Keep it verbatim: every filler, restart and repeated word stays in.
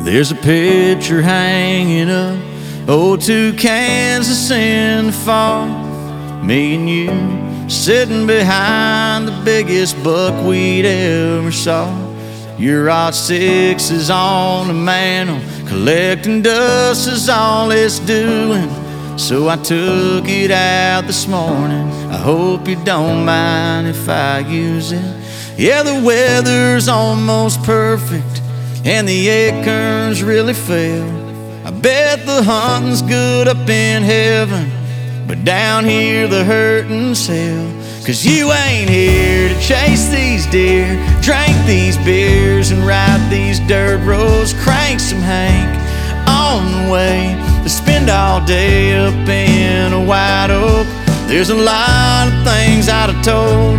There's a picture hanging up, oh, to Kansas in the fall. Me and you sitting behind the biggest buck we'd ever saw. Your odd sixes on the mantle, collecting dust is all it's doing. So I took it out this morning. I hope you don't mind if I use it. Yeah, the weather's almost perfect and the acorns really fell. I bet the hunting's good up in heaven, but down here the hurting's hell. Cause you ain't here to chase these deer, drink these beers and ride these dirt roads. Crank some Hank on the way to spend all day up in a white oak. There's a lot of things I'd have told